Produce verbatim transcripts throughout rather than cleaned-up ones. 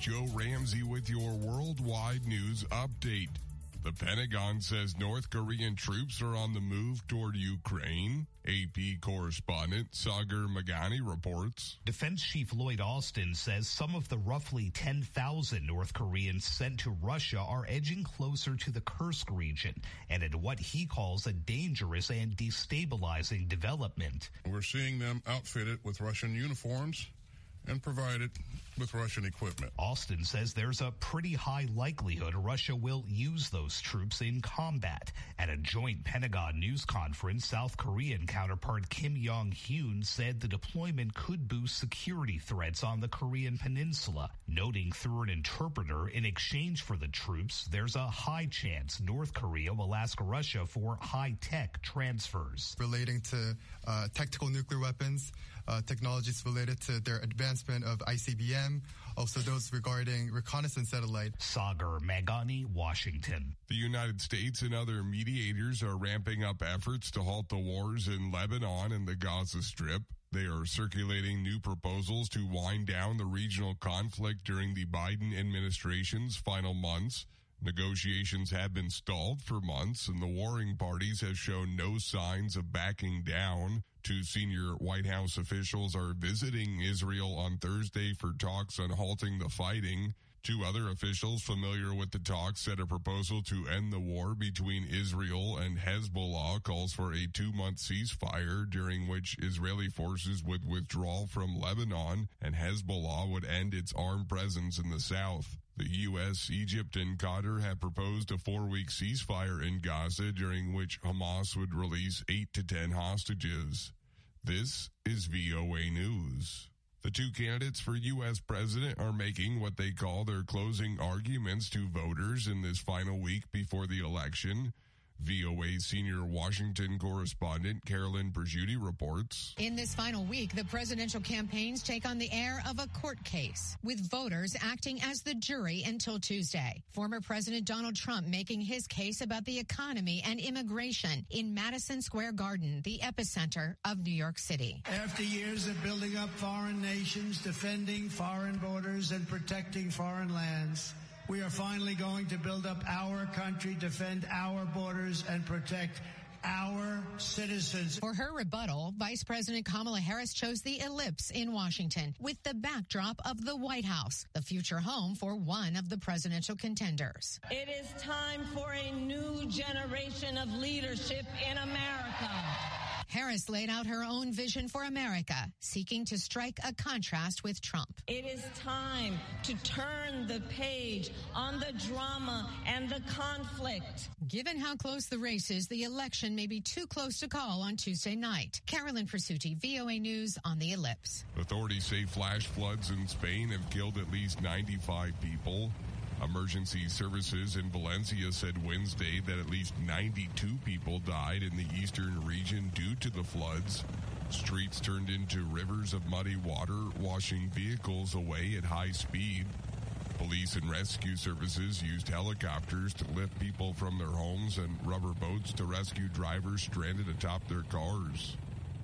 Joe Ramsey with your worldwide news update. The Pentagon says North Korean troops are on the move toward Ukraine. A P correspondent Sagar Meghani reports. Defense Chief Lloyd Austin says some of the roughly ten thousand North Koreans sent to Russia are edging closer to the Kursk region and in what he calls a dangerous and destabilizing development. We're seeing them outfitted with Russian uniforms and provided with Russian equipment. Austin says there's a pretty high likelihood Russia will use those troops in combat. At a joint Pentagon news conference, South Korean counterpart Kim Jong-hyun said the deployment could boost security threats on the Korean peninsula, noting through an interpreter in exchange for the troops, there's a high chance North Korea will ask Russia for high-tech transfers. Relating to uh, tactical nuclear weapons, Uh, technologies related to their advancement of I C B M, also those regarding reconnaissance satellite. Sagar Meghani, Washington. The United States and other mediators are ramping up efforts to halt the wars in Lebanon and the Gaza Strip. They are circulating new proposals to wind down the regional conflict during the Biden administration's final months. Negotiations have been stalled for months, and the warring parties have shown no signs of backing down. Two senior White House officials are visiting Israel on Thursday for talks on halting the fighting. Two other officials familiar with the talks said a proposal to end the war between Israel and Hezbollah calls for a two-month ceasefire during which Israeli forces would withdraw from Lebanon and Hezbollah would end its armed presence in the south. The U S, Egypt, and Qatar have proposed a four-week ceasefire in Gaza during which Hamas would release eight to ten hostages. This is V O A News. The two candidates for U S president are making what they call their closing arguments to voters in this final week before the election. V O A senior Washington correspondent Carolyn Perjuti reports. In this final week, the presidential campaigns take on the air of a court case, with voters acting as the jury until Tuesday. Former President Donald Trump making his case about the economy and immigration in Madison Square Garden, the epicenter of New York City. After years of building up foreign nations, defending foreign borders, and protecting foreign lands, we are finally going to build up our country, defend our borders, and protect our citizens. For her rebuttal, Vice President Kamala Harris chose the Ellipse in Washington with the backdrop of the White House, the future home for one of the presidential contenders. It is time for a new generation of leadership in America. Harris laid out her own vision for America, seeking to strike a contrast with Trump. It is time to turn the page on the drama and the conflict. Given how close the race is, the election may be too close to call on Tuesday night. Carolyn Persuti, V O A News on the Ellipse. Authorities say flash floods in Spain have killed at least ninety-five people. Emergency services in Valencia said Wednesday that at least ninety-two people died in the eastern region due to the floods. Streets turned into rivers of muddy water, washing vehicles away at high speed. Police and rescue services used helicopters to lift people from their homes and rubber boats to rescue drivers stranded atop their cars.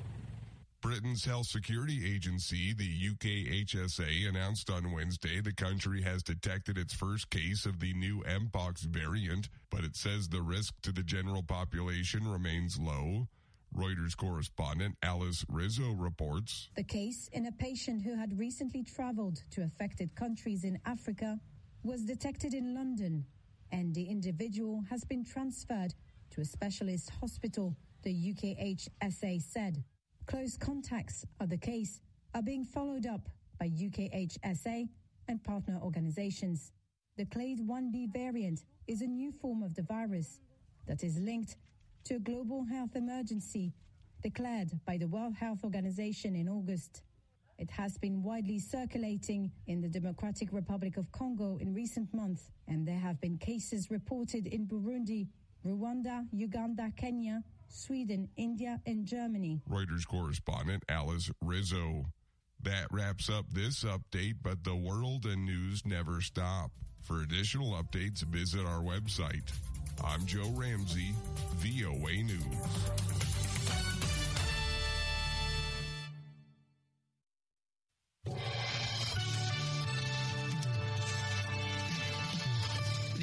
Britain's health security agency, the U K H S A, announced on Wednesday the country has detected its first case of the new Mpox variant, but it says the risk to the general population remains low. Reuters correspondent Alice Rizzo reports. The case in a patient who had recently traveled to affected countries in Africa was detected in London, and the individual has been transferred to a specialist hospital, the U K H S A said. Close contacts of the case are being followed up by U K H S A and partner organizations. The clade one B variant is a new form of the virus that is linked to a global health emergency declared by the World Health Organization in August. It has been widely circulating in the Democratic Republic of Congo in recent months, and there have been cases reported in Burundi, Rwanda, Uganda, Kenya, Sweden, India, and Germany. Reuters correspondent Alice Rizzo. That wraps up this update, but the world and news never stop. For additional updates, visit our website. I'm Joe Ramsey, V O A News.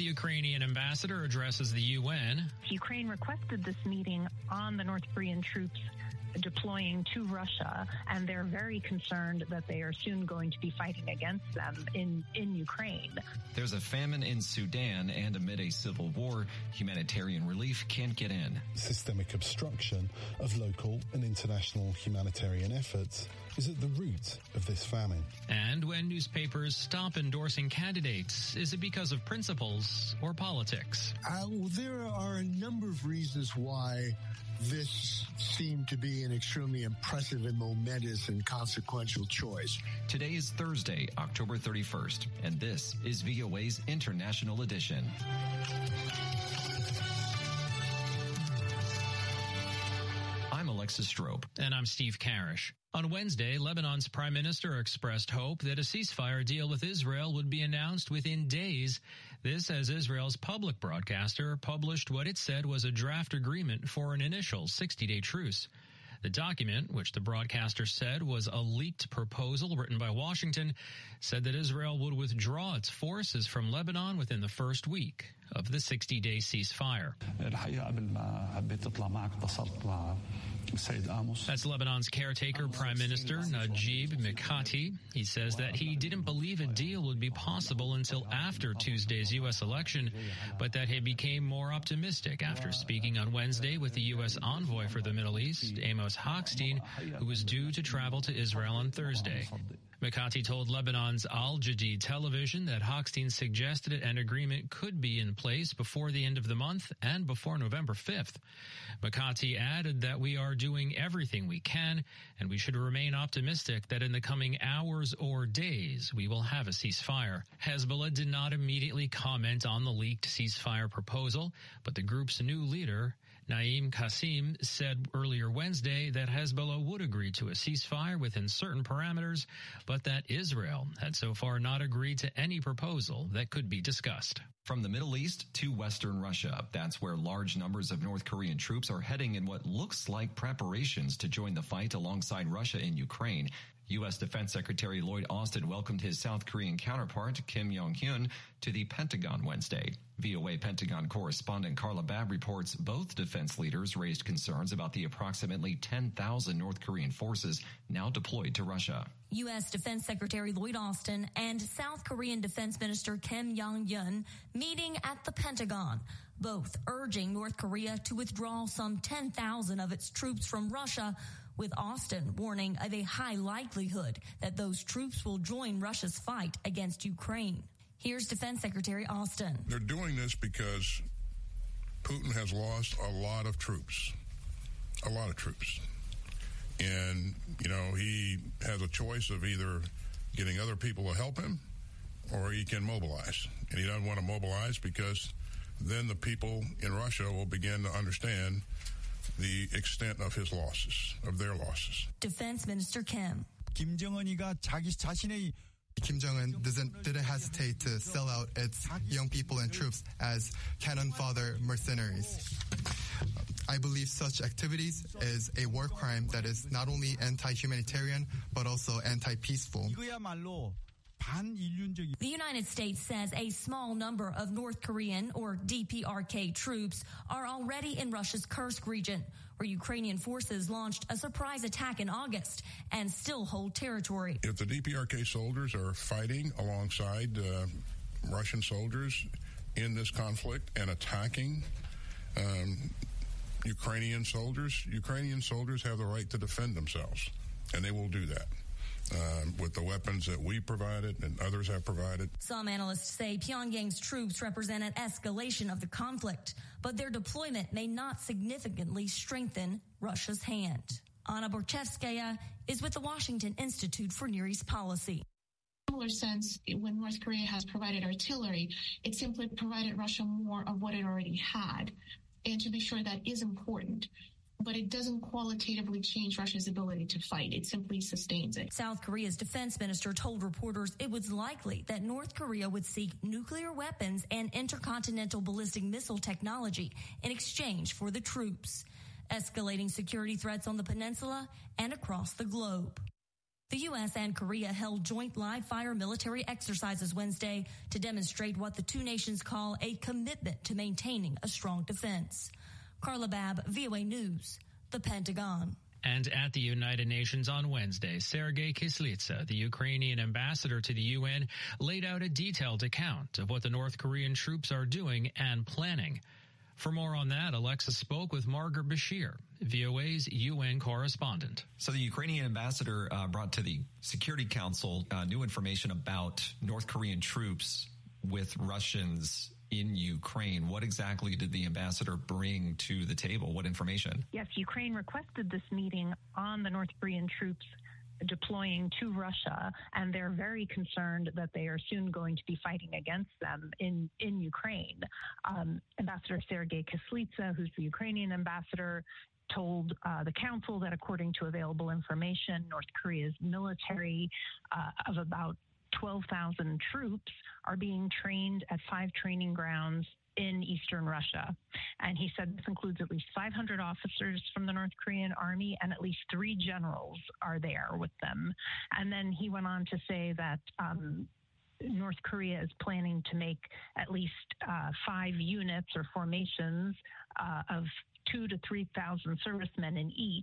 Ukrainian ambassador addresses the U N. Ukraine requested this meeting on the North Korean troops deploying to Russia, and they're very concerned that they are soon going to be fighting against them in, in Ukraine. There's a famine in Sudan, and amid a civil war, humanitarian relief can't get in. Systemic obstruction of local and international humanitarian efforts is at the root of this famine. And when newspapers stop endorsing candidates, is it because of principles or politics? Uh, well, there are a number of reasons why this seemed to be an extremely impressive and momentous and consequential choice. Today is Thursday, October thirty-first, and this is V O A's International Edition. I'm Alexis Strope. And I'm Steve Karish. On Wednesday, Lebanon's prime minister expressed hope that a ceasefire deal with Israel would be announced within days. This as Israel's public broadcaster published what it said was a draft agreement for an initial sixty-day truce. The document, which the broadcaster said was a leaked proposal written by Washington, said that Israel would withdraw its forces from Lebanon within the first week of the sixty-day ceasefire. That's Lebanon's caretaker Prime Minister Najib Mikati. He says that he didn't believe a deal would be possible until after Tuesday's U S election, but that he became more optimistic after speaking on Wednesday with the U S envoy for the Middle East, Amos Hochstein, who was due to travel to Israel on Thursday. Mikati told Lebanon's Al Jadid television that Hochstein suggested an agreement could be in place before the end of the month and before November fifth. Mikati added that we are doing everything we can, and we should remain optimistic that in the coming hours or days we will have a ceasefire. Hezbollah did not immediately comment on the leaked ceasefire proposal, but the group's new leader, Naim Qassem, said earlier Wednesday that Hezbollah would agree to a ceasefire within certain parameters, but that Israel had so far not agreed to any proposal that could be discussed. From the Middle East to Western Russia, that's where large numbers of North Korean troops are heading in what looks like preparations to join the fight alongside Russia in Ukraine. U S Defense Secretary Lloyd Austin welcomed his South Korean counterpart, Kim Yong-hyun, to the Pentagon Wednesday. V O A Pentagon correspondent Carla Babb reports both defense leaders raised concerns about the approximately ten thousand North Korean forces now deployed to Russia. U S Defense Secretary Lloyd Austin and South Korean Defense Minister Kim Yong-hyun meeting at the Pentagon, both urging North Korea to withdraw some ten thousand of its troops from Russia, with Austin warning of a high likelihood that those troops will join Russia's fight against Ukraine. Here's Defense Secretary Austin. They're doing this because Putin has lost a lot of troops, a lot of troops. And, you know, he has a choice of either getting other people to help him or he can mobilize. And he doesn't want to mobilize because then the people in Russia will begin to understand the extent of his losses, of their losses. Defense Minister Kim. Kim Jong-un이가 자기 자신의 Kim Jong-un doesn't, didn't hesitate to sell out its young people and troops as cannon fodder mercenaries. I believe such activities is a war crime that is not only anti-humanitarian, but also anti-peaceful. The United States says a small number of North Korean or D P R K troops are already in Russia's Kursk region, where Ukrainian forces launched a surprise attack in August and still hold territory. If the D P R K soldiers are fighting alongside uh, Russian soldiers in this conflict and attacking um, Ukrainian soldiers, Ukrainian soldiers have the right to defend themselves, and they will do that. Uh, with the weapons that we provided and others have provided. Some analysts say Pyongyang's troops represent an escalation of the conflict, but their deployment may not significantly strengthen Russia's hand. Anna Borchevskaya is with the Washington Institute for Near East Policy. Similar sense, when North Korea has provided artillery, it simply provided Russia more of what it already had. And to be sure, that is important. But it doesn't qualitatively change Russia's ability to fight. It simply sustains it. South Korea's defense minister told reporters it was likely that North Korea would seek nuclear weapons and intercontinental ballistic missile technology in exchange for the troops, escalating security threats on the peninsula and across the globe. The U S and Korea held joint live-fire military exercises Wednesday to demonstrate what the two nations call a commitment to maintaining a strong defense. Carla Babb, V O A News, the Pentagon. And at the United Nations on Wednesday, Sergei Kyslytsya, the Ukrainian ambassador to the U N, laid out a detailed account of what the North Korean troops are doing and planning. For more on that, Alexa spoke with Margaret Bashir, V O A's U N correspondent. So the Ukrainian ambassador uh, brought to the Security Council uh, new information about North Korean troops with Russians in Ukraine. What exactly did the ambassador bring to the table? What information? Yes, Ukraine requested this meeting on the North Korean troops deploying to Russia, and they're very concerned that they are soon going to be fighting against them in, in Ukraine. Um, Ambassador Sergei Kyslytsya, who's the Ukrainian ambassador, told uh, the council that according to available information, North Korea's military uh, of about twelve thousand troops are being trained at five training grounds in eastern Russia. And he said this includes at least five hundred officers from the North Korean army, and at least three generals are there with them. And then he went on to say that um, North Korea is planning to make at least uh, five units or formations uh, of two to three thousand servicemen in each,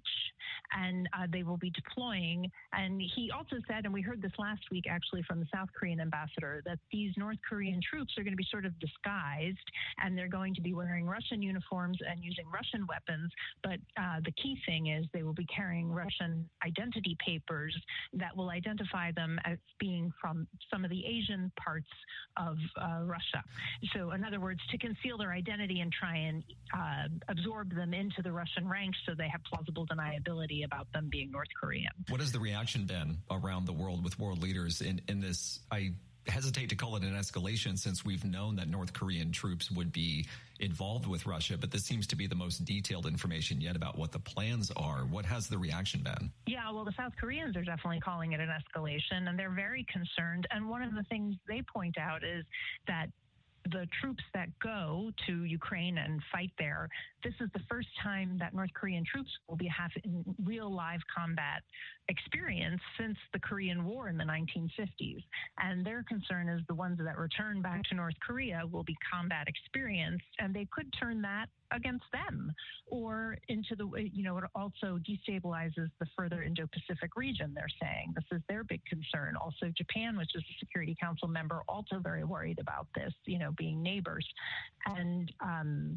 and uh, they will be deploying. And he also said, and we heard this last week actually from the South Korean ambassador, that these North Korean troops are going to be sort of disguised, and they're going to be wearing Russian uniforms and using Russian weapons. But uh, the key thing is they will be carrying Russian identity papers that will identify them as being from some of the Asian parts of uh, Russia. So in other words, to conceal their identity and try and uh, absorb them into the Russian ranks so they have plausible deniability about them being North Korean. What has the reaction been around the world with world leaders in, in this? I hesitate to call it an escalation since we've known that North Korean troops would be involved with Russia, but this seems to be the most detailed information yet about what the plans are. What has the reaction been? Yeah, well, the South Koreans are definitely calling it an escalation, and they're very concerned. And one of the things they point out is that the troops that go to Ukraine and fight there, this is the first time that North Korean troops will be having real live combat experience since the Korean War in the nineteen fifties. And their concern is the ones that return back to North Korea will be combat experienced, and they could turn that against them or into the, you know, it also destabilizes the further Indo-Pacific region, they're saying. This is their big concern. Also, Japan, which is a Security Council member, also very worried about this, you know, being neighbors. And um,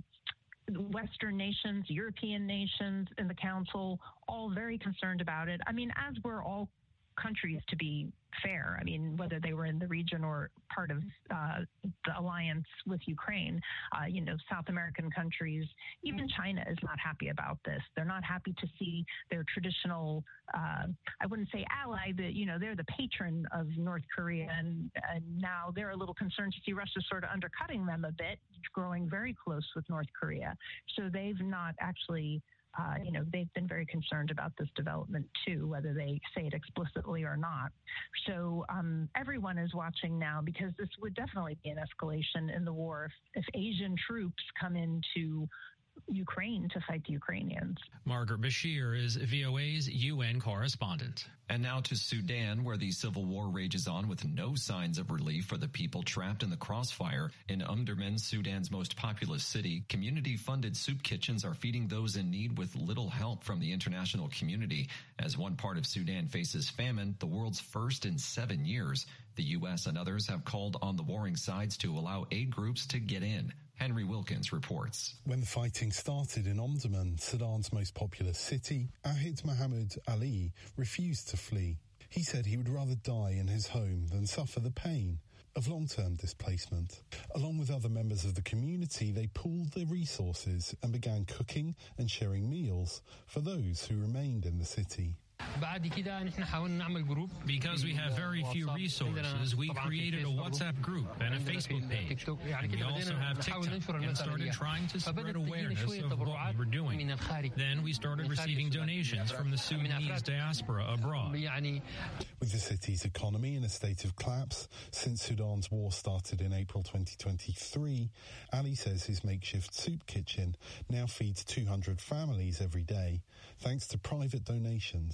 Western nations, European nations in the Council, all very concerned about it. I mean, as we're all countries, to be fair. I mean, whether they were in the region or part of uh, the alliance with Ukraine, uh, you know, South American countries, even China is not happy about this. They're not happy to see their traditional, uh, I wouldn't say ally, but, you know, they're the patron of North Korea. And, and now they're a little concerned to see Russia sort of undercutting them a bit, growing very close with North Korea. So they've not actually Uh, you know, they've been very concerned about this development, too, whether they say it explicitly or not. So um, everyone is watching now because this would definitely be an escalation in the war if, if Asian troops come into Ukraine to fight the Ukrainians. Margaret Bashir is V O A's U N correspondent. And now to Sudan, where the civil war rages on with no signs of relief for the people trapped in the crossfire. In Umdurman, Sudan's most populous city, community-funded soup kitchens are feeding those in need with little help from the international community. As one part of Sudan faces famine, the world's first in seven years, the U S and others have called on the warring sides to allow aid groups to get in. Henry Wilkins reports. When the fighting started in Omdurman, Sudan's most populous city, Ahid Mohamed Ali refused to flee. He said he would rather die in his home than suffer the pain of long-term displacement. Along with other members of the community, they pooled their resources and began cooking and sharing meals for those who remained in the city. Because we have very few resources, we created a WhatsApp group and a Facebook page. And we also have TikTok and started trying to spread awareness of what we were doing. Then we started receiving donations from the Sudanese diaspora abroad. With the city's economy in a state of collapse since Sudan's war started in April twenty twenty-three, Ali says his makeshift soup kitchen now feeds two hundred families every day, thanks to private donations.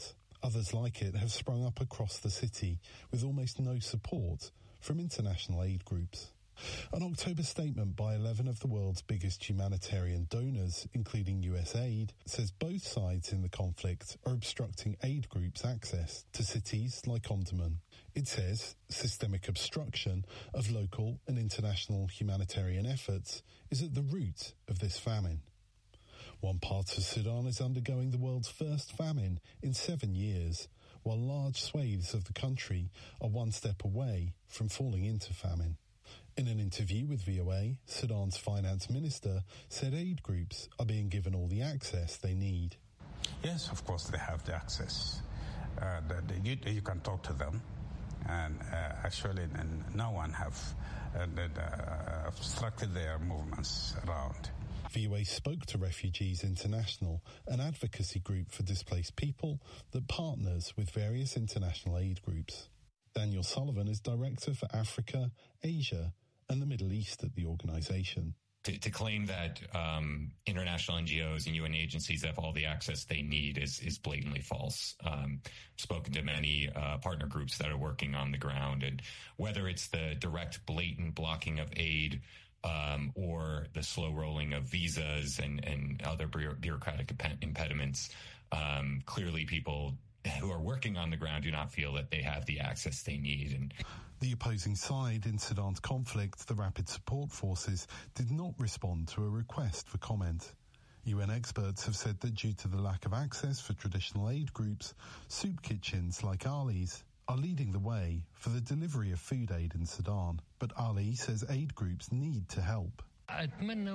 Others like it have sprung up across the city with almost no support from international aid groups. An October statement by eleven of the world's biggest humanitarian donors, including U S aid, says both sides in the conflict are obstructing aid groups' access to cities like Omdurman. It says systemic obstruction of local and international humanitarian efforts is at the root of this famine. One part of Sudan is undergoing the world's first famine in seven years, while large swathes of the country are one step away from falling into famine. In an interview with V O A, Sudan's finance minister said aid groups are being given all the access they need. Yes, of course they have the access. Uh, the, the, you, you can talk to them, and uh, actually and no one have uh, the, uh, obstructed their movements around. V O A spoke to Refugees International, an advocacy group for displaced people that partners with various international aid groups. Daniel Sullivan is Director for Africa, Asia, and the Middle East at the organization. To, to claim that um, international N G Os and U N agencies have all the access they need is, is blatantly false. Um, spoken to many uh, partner groups that are working on the ground, and whether it's the direct, blatant blocking of aid um, or the slow rolling of visas and, and other bureaucratic impediments, um, clearly people who are working on the ground do not feel that they have the access they need. And the opposing side in Sudan's conflict, the Rapid Support Forces, did not respond to a request for comment. U N experts have said that due to the lack of access for traditional aid groups, soup kitchens like Ali's are leading the way for the delivery of food aid in Sudan. But Ali says aid groups need to help. I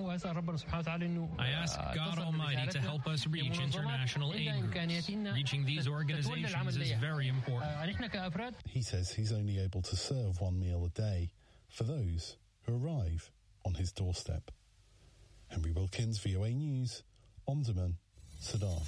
ask God Almighty to help us reach international aid groups. Reaching these organizations is very important. He says he's only able to serve one meal a day for those who arrive on his doorstep. Henry Wilkins, V O A News, Omdurman, Sudan.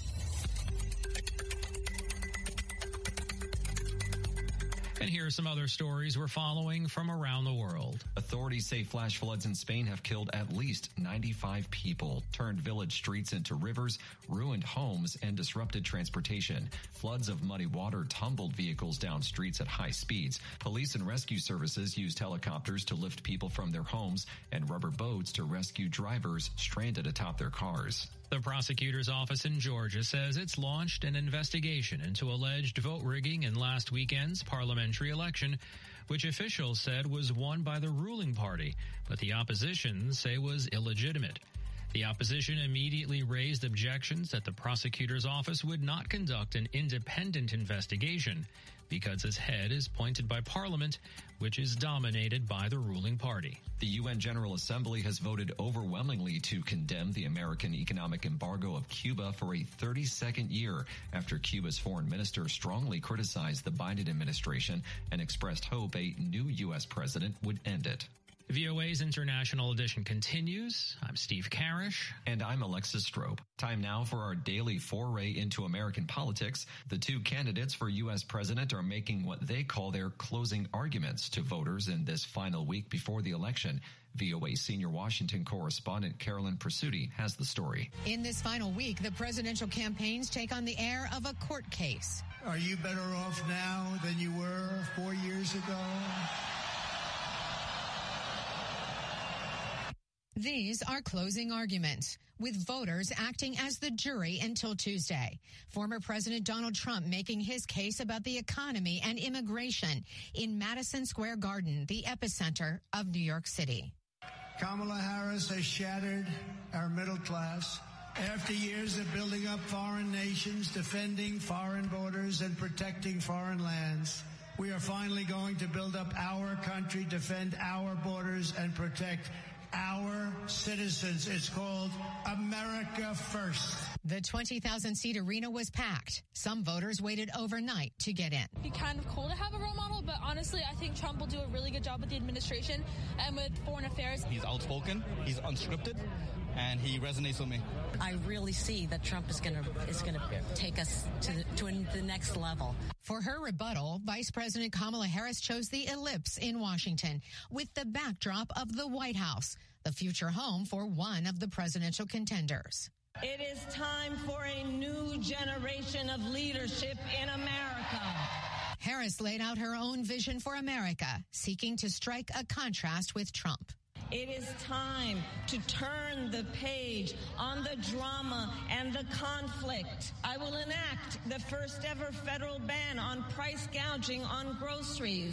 And here are some other stories we're following from around the world. Authorities say flash floods in Spain have killed at least ninety-five people, turned village streets into rivers, ruined homes, and disrupted transportation. Floods of muddy water tumbled vehicles down streets at high speeds. Police and rescue services used helicopters to lift people from their homes and rubber boats to rescue drivers stranded atop their cars. The prosecutor's office in Georgia says it's launched an investigation into alleged vote rigging in last weekend's parliamentary election, which officials said was won by the ruling party, but the opposition say was illegitimate. The opposition immediately raised objections that the prosecutor's office would not conduct an independent investigation because its head is appointed by Parliament, which is dominated by the ruling party. The U N General Assembly has voted overwhelmingly to condemn the American economic embargo of Cuba for a thirty-second year after Cuba's foreign minister strongly criticized the Biden administration and expressed hope a new U S president would end it. V O A's International Edition continues. I'm Steve Karish. And I'm Alexis Strope. Time now for our daily foray into American politics. The two candidates for U S president are making what they call their closing arguments to voters in this final week before the election. V O A senior Washington correspondent Carolyn Presutti has the story. In this final week, the presidential campaigns take on the air of a court case. Are you better off now than you were four years ago? These are closing arguments, with voters acting as the jury until Tuesday. Former President Donald Trump making his case about the economy and immigration in Madison Square Garden, the epicenter of New York City. Kamala Harris has shattered our middle class. After years of building up foreign nations, defending foreign borders, and protecting foreign lands, we are finally going to build up our country, defend our borders, and protect our citizens. It's called America First. The twenty thousand seat arena was packed. Some voters waited overnight to get in. It'd be kind of cool to have a role model, but honestly, I think Trump will do a really good job with the administration and with foreign affairs. He's outspoken, he's unscripted, and he resonates with me. I really see that Trump is going to is going to take us to the, to the next level. For her rebuttal, Vice President Kamala Harris chose the Ellipse in Washington with the backdrop of the White House, the future home for one of the presidential contenders. It is time for a new generation of leadership in America. Harris laid out her own vision for America, seeking to strike a contrast with Trump. It is time to turn the page on the drama and the conflict. I will enact the first ever federal ban on price gouging on groceries.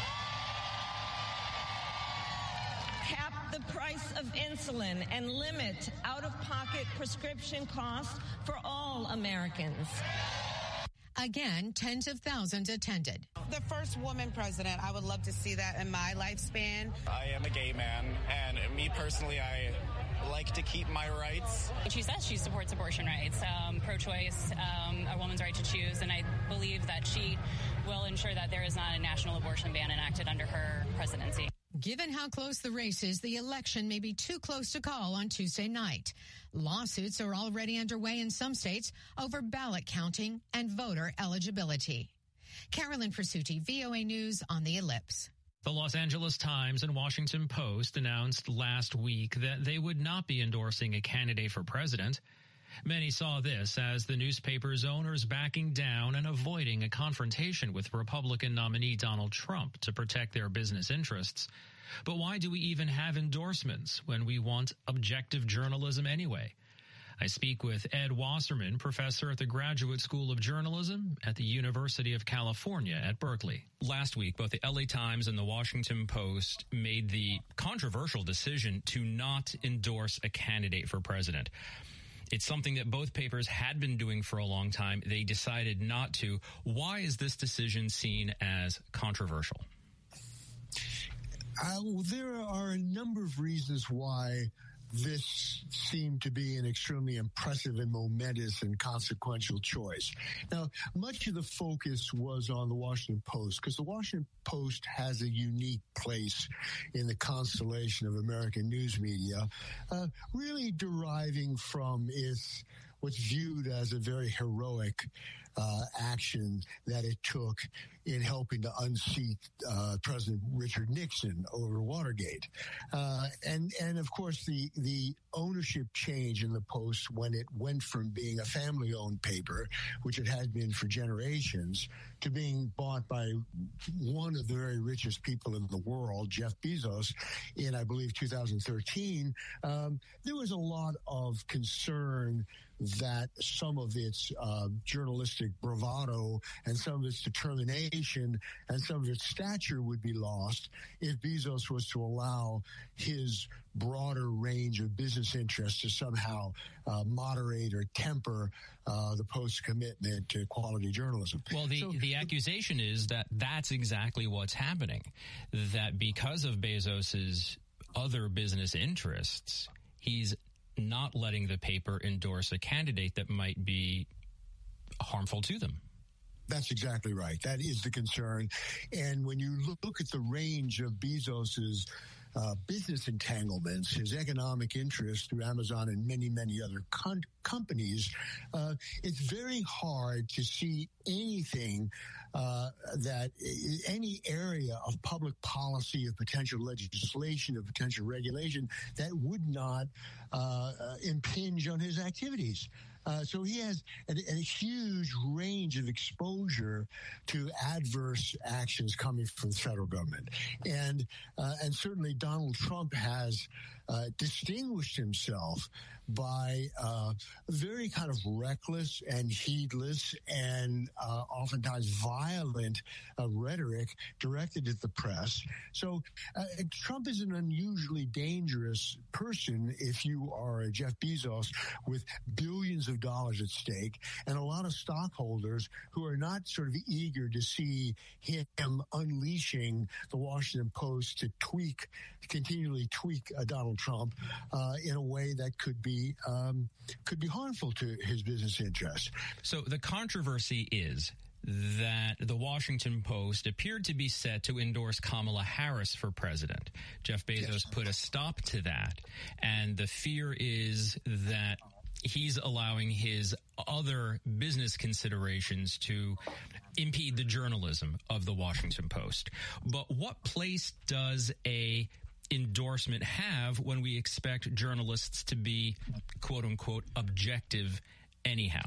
Cap the price of insulin and limit out-of-pocket prescription costs for all Americans. Again, tens of thousands attended. The first woman president, I would love to see that in my lifespan. I am a gay man, and me personally, I like to keep my rights. She says she supports abortion rights, um, pro-choice, um, a woman's right to choose, and I believe that she will ensure that there is not a national abortion ban enacted under her presidency. Given how close the race is, the election may be too close to call on Tuesday night. Lawsuits are already underway in some states over ballot counting and voter eligibility. Carolyn Presutti, V O A News on the Ellipse. The Los Angeles Times and Washington Post announced last week that they would not be endorsing a candidate for president. Many saw this as the newspaper's owners backing down and avoiding a confrontation with Republican nominee Donald Trump to protect their business interests. But why do we even have endorsements when we want objective journalism anyway? I speak with Ed Wasserman, professor at the Graduate School of Journalism at the University of California at Berkeley. Last week, both the L A Times and the Washington Post made the controversial decision to not endorse a candidate for president. It's something that both papers had been doing for a long time. They decided not to. Why is this decision seen as controversial? Uh, well, there are a number of reasons why this seemed to be an extremely impressive and momentous and consequential choice. Now, much of the focus was on the Washington Post because the Washington Post has a unique place in the constellation of American news media, uh, really deriving from its what's viewed as a very heroic uh, action that it took in helping to unseat uh, President Richard Nixon over Watergate. Uh, and, and of course, the, the ownership change in the Post when it went from being a family-owned paper, which it had been for generations, to being bought by one of the very richest people in the world, Jeff Bezos, in, I believe, two thousand thirteen, um, there was a lot of concern that some of its uh, journalistic bravado and some of its determination and some of its stature would be lost if Bezos was to allow his broader range of business interests to somehow uh, moderate or temper uh, the Post's commitment to quality journalism. Well, the, so, the accusation is that that's exactly what's happening, that because of Bezos's other business interests, he's not letting the paper endorse a candidate that might be harmful to them. That's exactly right. That is the concern. And when you look at the range of Bezos's uh, business entanglements, his economic interests through Amazon and many, many other con- companies, uh, it's very hard to see anything uh, that any area of public policy, of potential legislation, of potential regulation that would not uh, uh, impinge on his activities. Uh, so he has a, a huge range of exposure to adverse actions coming from the federal government. And uh, and certainly Donald Trump has uh, distinguished himself by uh, very kind of reckless and heedless and uh, oftentimes violent uh, rhetoric directed at the press. So uh, Trump is an unusually dangerous person if you are a Jeff Bezos with billions of dollars at stake and a lot of stockholders who are not sort of eager to see him unleashing the Washington Post to tweak, continually tweak uh, Donald Trump uh, in a way that could be Um, could be harmful to his business interests. So the controversy is that the Washington Post appeared to be set to endorse Kamala Harris for president. Jeff Bezos yes. put a stop to that. And the fear is that he's allowing his other business considerations to impede the journalism of the Washington Post. But what place does a endorsement have when we expect journalists to be, quote unquote, objective anyhow?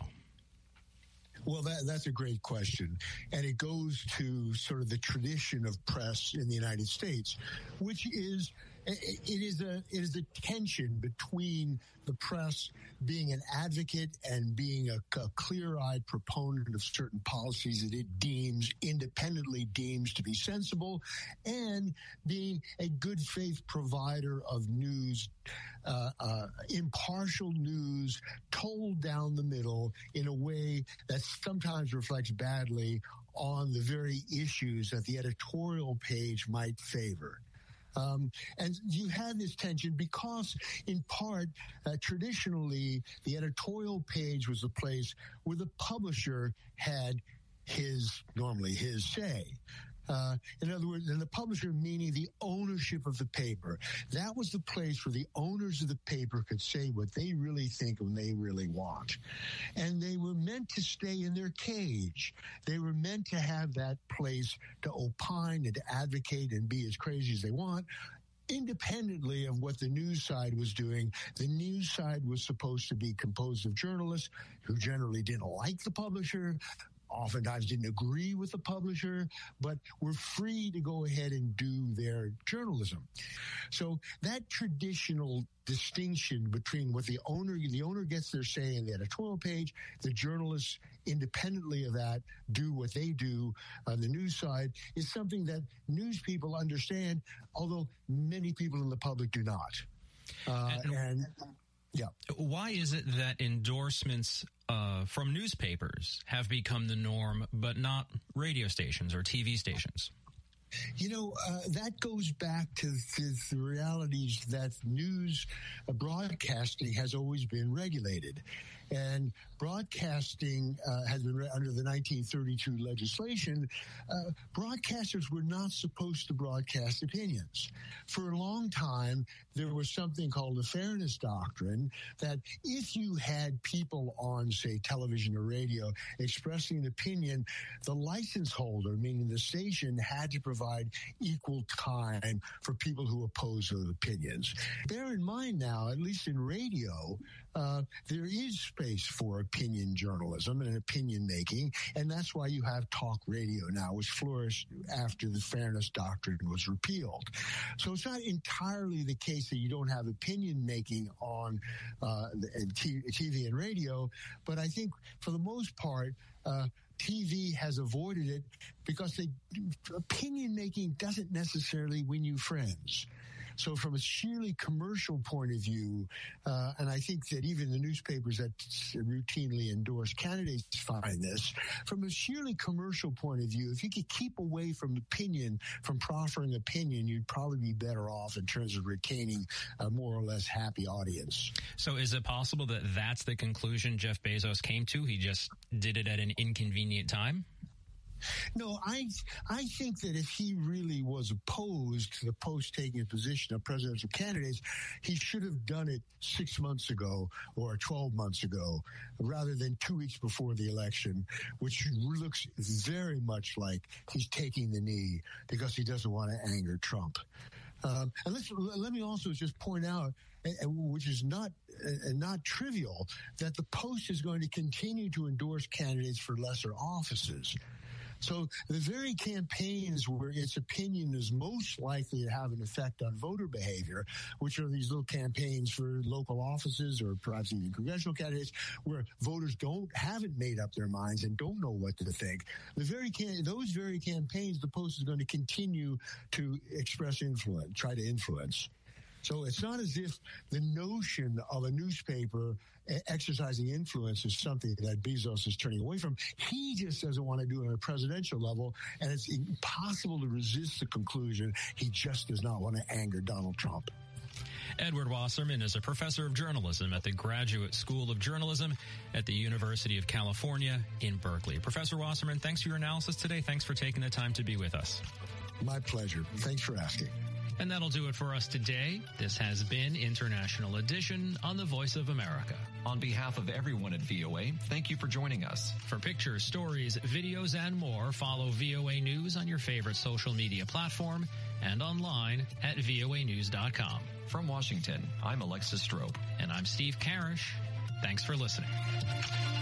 Well, that, that's a great question. And it goes to sort of the tradition of press in the United States, which is, it is a, it is a tension between the press being an advocate and being a, a clear-eyed proponent of certain policies that it deems, independently deems to be sensible, and being a good faith provider of news, uh, uh, impartial news told down the middle in a way that sometimes reflects badly on the very issues that the editorial page might favor. Um, and you had this tension because, in part, uh, traditionally, the editorial page was a place where the publisher had his, normally his say. Uh, in other words, and the publisher meaning the ownership of the paper. That was the place where the owners of the paper could say what they really think and they really want. And they were meant to stay in their cage. They were meant to have that place to opine and to advocate and be as crazy as they want. Independently of what the news side was doing, the news side was supposed to be composed of journalists who generally didn't like the publisher, oftentimes didn't agree with the publisher, but were free to go ahead and do their journalism. So that traditional distinction between what the owner, the owner gets their say in the editorial page, the journalists, independently of that, do what they do on the news side, is something that news people understand, although many people in the public do not. Uh, and, and yeah. Why is it that endorsements uh, from newspapers have become the norm, but not radio stations or T V stations? You know, uh, that goes back to, to the realities that news uh, broadcasting has always been regulated. And broadcasting uh, has been re- under the nineteen thirty-two legislation. Uh, broadcasters were not supposed to broadcast opinions. For a long time, there was something called the Fairness Doctrine that if you had people on, say, television or radio expressing an opinion, the license holder, meaning the station, had to provide equal time for people who oppose those opinions. Bear in mind now, at least in radio, uh, there is space for opinion journalism and opinion making, and that's why you have talk radio now, which flourished after the Fairness Doctrine was repealed. So it's not entirely the case that you don't have opinion making on uh, T V and radio, but I think for the most part, uh, T V has avoided it because they, opinion making doesn't necessarily win you friends. So from a sheerly commercial point of view, uh, and I think that even the newspapers that routinely endorse candidates find this, from a sheerly commercial point of view, if you could keep away from opinion, from proffering opinion, you'd probably be better off in terms of retaining a more or less happy audience. So is it possible that that's the conclusion Jeff Bezos came to? He just did it at an inconvenient time? No, I I think that if he really was opposed to the post-taking a position of presidential candidates, he should have done it six months ago or twelve months ago, rather than two weeks before the election, which looks very much like he's taking the knee because he doesn't want to anger Trump. Um, and let's, let me also just point out, which is not uh, not trivial, that the Post is going to continue to endorse candidates for lesser offices. So the very campaigns where its opinion is most likely to have an effect on voter behavior, which are these little campaigns for local offices or perhaps even congressional candidates, where voters don't haven't made up their minds and don't know what to think. The very can- those very campaigns, the Post is going to continue to express influence, try to influence. So it's not as if the notion of a newspaper exercising influence is something that Bezos is turning away from. He just doesn't want to do it on a presidential level, and it's impossible to resist the conclusion he just does not want to anger Donald Trump. Edward Wasserman is a professor of journalism at the Graduate School of Journalism at the University of California in Berkeley. Professor Wasserman, thanks for your analysis today. Thanks for taking the time to be with us. My pleasure. Thanks for asking. And that'll do it for us today. This has been International Edition on the Voice of America. On behalf of everyone at V O A, thank you for joining us. For pictures, stories, videos, and more, follow V O A News on your favorite social media platform and online at V O A news dot com. From Washington, I'm Alexis Strope. And I'm Steve Karish. Thanks for listening.